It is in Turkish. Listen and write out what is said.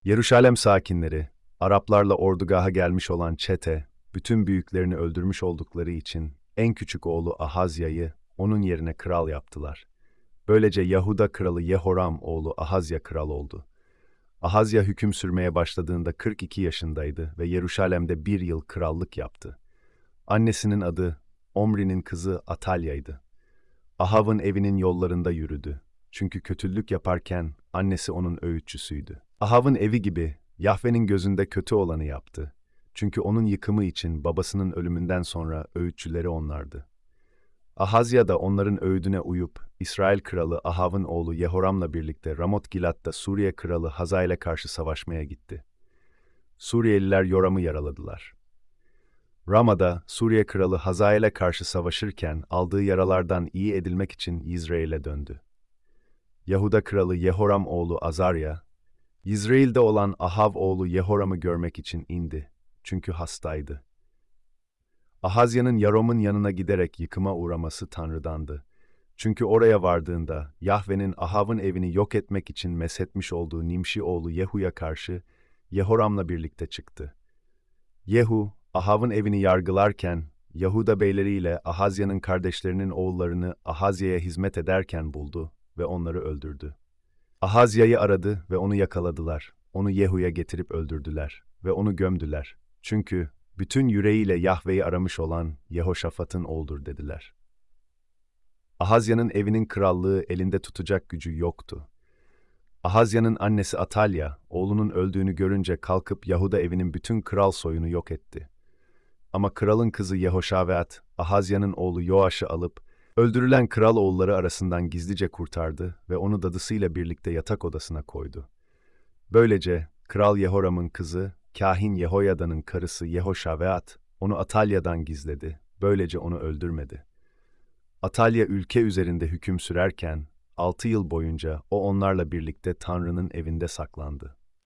Yeruşalem sakinleri, Araplarla ordugaha gelmiş olan çete, bütün büyüklerini öldürmüş oldukları için en küçük oğlu Ahazya'yı onun yerine kral yaptılar. Böylece Yahuda kralı Yehoram oğlu Ahazya kral oldu. Ahazya hüküm sürmeye başladığında 42 yaşındaydı ve Yeruşalem'de bir yıl krallık yaptı. Annesinin adı Omri'nin kızı Atalya'ydı. Ahav'ın evinin yollarında yürüdü. Çünkü kötülük yaparken annesi onun öğütçüsüydü. Ahav'ın evi gibi Yahve'nin gözünde kötü olanı yaptı. Çünkü onun yıkımı için babasının ölümünden sonra öğütçüleri onlardı. Ahazya da onların öğüdüne uyup İsrail kralı Ahav'ın oğlu Yehoram'la birlikte Ramot Gilat'ta Suriye kralı Hazael'e karşı savaşmaya gitti. Suriyeliler Yoram'ı yaraladılar. Rama'da Suriye kralı Hazael'e karşı savaşırken aldığı yaralardan iyi edilmek için Yizreel'e döndü. Yahuda kralı Yehoram oğlu Azarya, Yizreil'de olan Ahav oğlu Yehoram'ı görmek için indi. Çünkü hastaydı. Ahazya'nın Yarom'un yanına giderek yıkıma uğraması Tanrı'dandı. Çünkü oraya vardığında Yahve'nin Ahav'ın evini yok etmek için meshetmiş olduğu Nimşi oğlu Yehu'ya karşı Yehoram'la birlikte çıktı. Yehu, Ahav'ın evini yargılarken, Yahuda beyleriyle Ahazya'nın kardeşlerinin oğullarını Ahazya'ya hizmet ederken buldu ve onları öldürdü. Ahazya'yı aradı ve onu yakaladılar. Onu Yehu'ya getirip öldürdüler ve onu gömdüler. Çünkü bütün yüreğiyle Yahve'yi aramış olan Yehoşafat'ın oğludur dediler. Ahazya'nın evinin krallığı elinde tutacak gücü yoktu. Ahazya'nın annesi Atalya, oğlunun öldüğünü görünce kalkıp Yahuda evinin bütün kral soyunu yok etti. Ama kralın kızı Yehoşavat, Ahazya'nın oğlu Yoaş'ı alıp, öldürülen kral oğulları arasından gizlice kurtardı ve onu dadısıyla birlikte yatak odasına koydu. Böylece Kral Yehoram'ın kızı, kahin Yehoyada'nın karısı Yehoşavat, onu Atalya'dan gizledi, böylece onu öldürmedi. Atalya ülke üzerinde hüküm sürerken, 6 yıl boyunca o onlarla birlikte Tanrı'nın evinde saklandı.